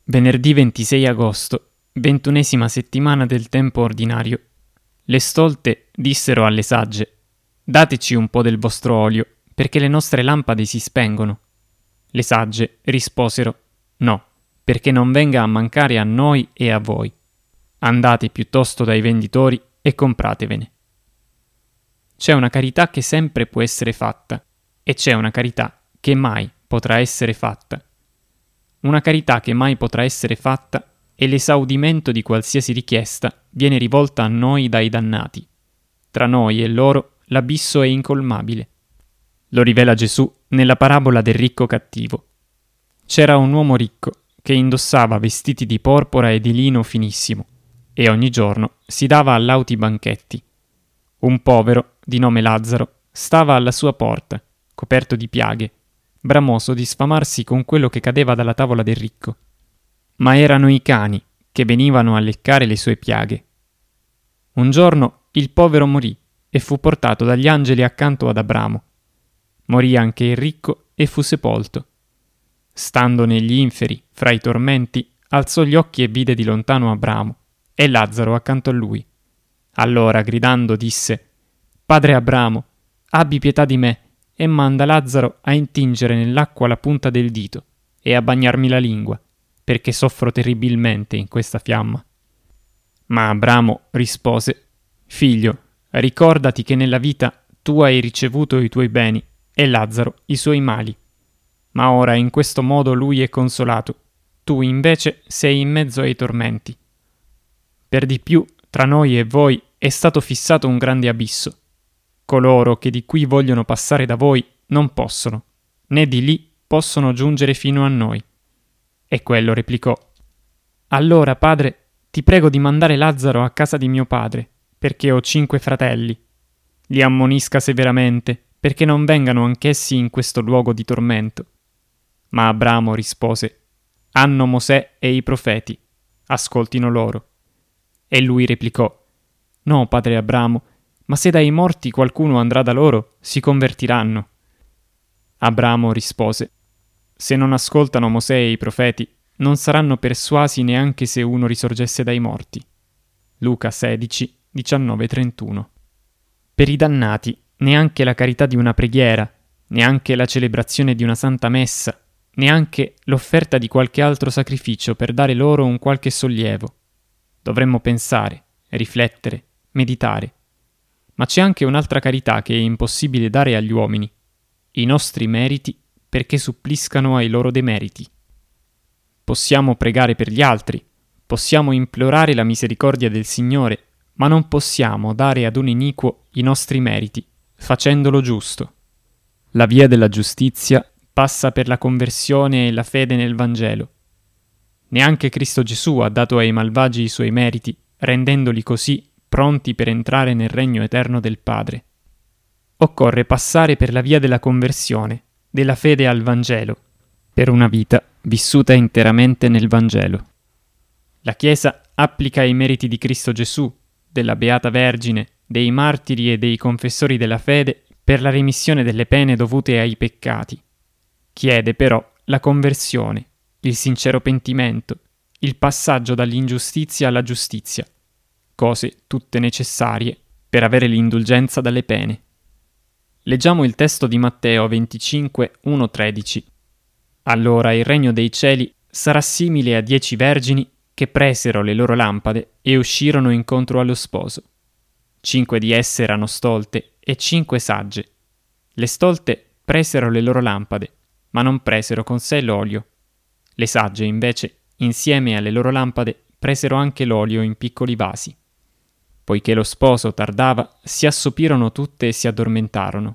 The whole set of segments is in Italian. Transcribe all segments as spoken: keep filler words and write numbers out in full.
Venerdì ventisei agosto, ventunesima settimana del tempo ordinario. Le stolte dissero alle sagge: dateci un po' del vostro olio, perché le nostre lampade si spengono. Le sagge risposero: no, perché non venga a mancare a noi e a voi. Andate piuttosto dai venditori e compratevene. C'è una carità che sempre può essere fatta, e c'è una carità che mai potrà essere fatta. Una carità che mai potrà essere fatta è l'esaudimento di qualsiasi richiesta viene rivolta a noi dai dannati. Tra noi e loro l'abisso è incolmabile. Lo rivela Gesù nella parabola del ricco cattivo. C'era un uomo ricco che indossava vestiti di porpora e di lino finissimo e ogni giorno si dava a lauti banchetti. Un povero, di nome Lazzaro, stava alla sua porta, coperto di piaghe, bramoso di sfamarsi con quello che cadeva dalla tavola del ricco. Ma erano i cani che venivano a leccare le sue piaghe. Un giorno il povero morì e fu portato dagli angeli accanto ad Abramo. Morì anche il ricco e fu sepolto. Stando negli inferi, fra i tormenti, alzò gli occhi e vide di lontano Abramo e Lazzaro accanto a lui. Allora, gridando, disse: Padre Abramo, abbi pietà di me e manda Lazzaro a intingere nell'acqua la punta del dito e a bagnarmi la lingua, perché soffro terribilmente in questa fiamma. Ma Abramo rispose: Figlio, ricordati che nella vita tu hai ricevuto i tuoi beni e Lazzaro i suoi mali. Ma ora in questo modo lui è consolato, tu invece sei in mezzo ai tormenti. Per di più, tra noi e voi è stato fissato un grande abisso. Coloro che di qui vogliono passare da voi non possono, né di lì possono giungere fino a noi. E quello replicò: Allora, padre, ti prego di mandare Lazzaro a casa di mio padre, perché ho cinque fratelli. Li ammonisca severamente, perché non vengano anch'essi in questo luogo di tormento. Ma Abramo rispose: Hanno Mosè e i profeti, ascoltino loro. E lui replicò: No, padre Abramo, ma se dai morti qualcuno andrà da loro, si convertiranno. Abramo rispose: Se non ascoltano Mosè e i profeti, non saranno persuasi neanche se uno risorgesse dai morti. Luca sedici, diciannove trentuno. Per i dannati, neanche la carità di una preghiera, neanche la celebrazione di una santa messa, neanche l'offerta di qualche altro sacrificio per dare loro un qualche sollievo. Dovremmo pensare, riflettere, meditare. Ma c'è anche un'altra carità che è impossibile dare agli uomini: i nostri meriti perché suppliscano ai loro demeriti. Possiamo pregare per gli altri, possiamo implorare la misericordia del Signore, ma non possiamo dare ad un iniquo i nostri meriti, facendolo giusto. La via della giustizia passa per la conversione e la fede nel Vangelo. Neanche Cristo Gesù ha dato ai malvagi i suoi meriti, rendendoli così pronti per entrare nel regno eterno del Padre. Occorre passare per la via della conversione, della fede al Vangelo, per una vita vissuta interamente nel Vangelo. La Chiesa applica i meriti di Cristo Gesù, della Beata Vergine, dei martiri e dei confessori della fede per la remissione delle pene dovute ai peccati. Chiede però la conversione, il sincero pentimento, il passaggio dall'ingiustizia alla giustizia, cose tutte necessarie per avere l'indulgenza dalle pene. Leggiamo il testo di Matteo venticinque, uno tredici. Allora il regno dei cieli sarà simile a dieci vergini che presero le loro lampade e uscirono incontro allo sposo. Cinque di esse erano stolte e cinque sagge. Le stolte presero le loro lampade, ma non presero con sé l'olio. Le sagge, invece, insieme alle loro lampade, presero anche l'olio in piccoli vasi. Poiché lo sposo tardava, si assopirono tutte e si addormentarono.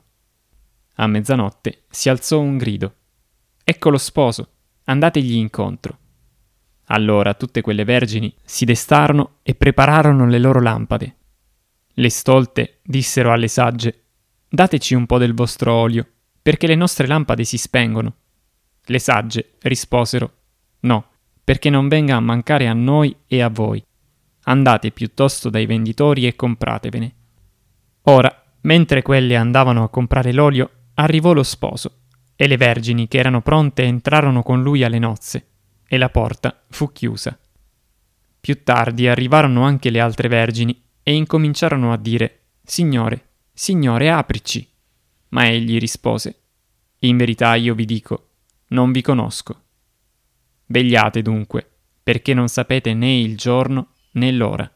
A mezzanotte si alzò un grido: Ecco lo sposo, andategli incontro. Allora tutte quelle vergini si destarono e prepararono le loro lampade. Le stolte dissero alle sagge: Dateci un po' del vostro olio, perché le nostre lampade si spengono. Le sagge risposero: No, perché non venga a mancare a noi e a voi. Andate piuttosto dai venditori e compratevene. Ora, mentre quelle andavano a comprare l'olio, arrivò lo sposo, e le vergini che erano pronte entrarono con lui alle nozze. e la porta fu chiusa. Più tardi arrivarono anche le altre vergini e incominciarono a dire: «Signore, Signore, aprici!» Ma egli rispose: «In verità io vi dico, non vi conosco. Vegliate dunque, perché non sapete né il giorno né l'ora».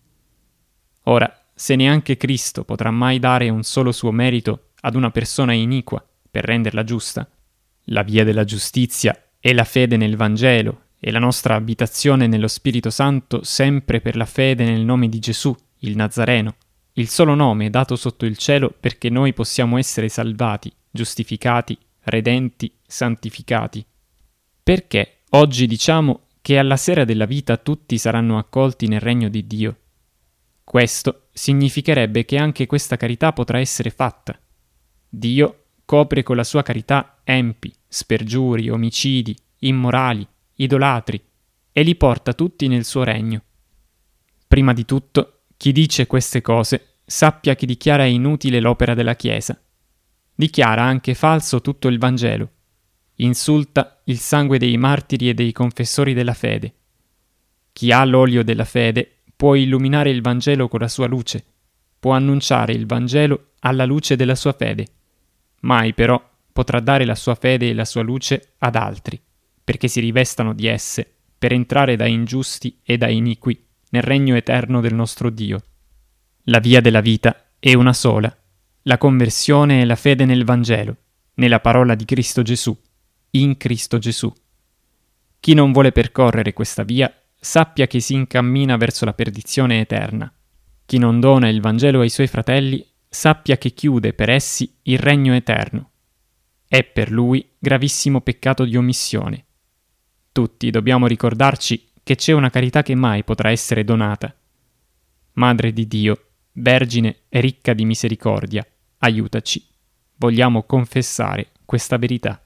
Ora, se neanche Cristo potrà mai dare un solo suo merito ad una persona iniqua per renderla giusta, la via della giustizia è la fede nel Vangelo e la nostra abitazione nello Spirito Santo sempre per la fede nel nome di Gesù, il Nazareno, il solo nome dato sotto il cielo perché noi possiamo essere salvati, giustificati, redenti, santificati. Perché oggi diciamo che alla sera della vita tutti saranno accolti nel regno di Dio? Questo significherebbe che anche questa carità potrà essere fatta. Dio copre con la sua carità empi, spergiuri, omicidi, immorali, idolatri, e li porta tutti nel suo regno. Prima di tutto, chi dice queste cose sappia che dichiara inutile l'opera della Chiesa. Dichiara anche falso tutto il Vangelo. Insulta il sangue dei martiri e dei confessori della fede. Chi ha l'olio della fede può illuminare il Vangelo con la sua luce, può annunciare il Vangelo alla luce della sua fede. Mai però potrà dare la sua fede e la sua luce ad altri, perché si rivestano di esse per entrare da ingiusti e da iniqui nel regno eterno del nostro Dio. La via della vita è una sola, la conversione e la fede nel Vangelo, nella parola di Cristo Gesù, in Cristo Gesù. Chi non vuole percorrere questa via sappia che si incammina verso la perdizione eterna. Chi non dona il Vangelo ai suoi fratelli sappia che chiude per essi il regno eterno. È per lui gravissimo peccato di omissione. Tutti dobbiamo ricordarci che c'è una carità che mai potrà essere donata. Madre di Dio, Vergine e ricca di misericordia, aiutaci. Vogliamo confessare questa verità.